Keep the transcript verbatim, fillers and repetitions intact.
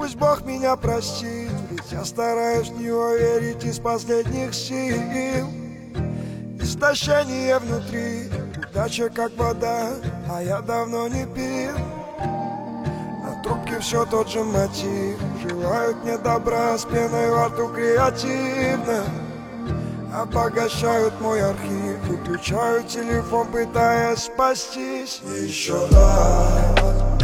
Пусть Бог меня простит, ведь я стараюсь в него верить из последних сил. Истощение внутри, удача как вода, а я давно не пил. На трубке все тот же мотив, желают мне добра, с пеной во рту креативно. Обогащают мой архив, выключают телефон, пытаясь спастись. Еще раз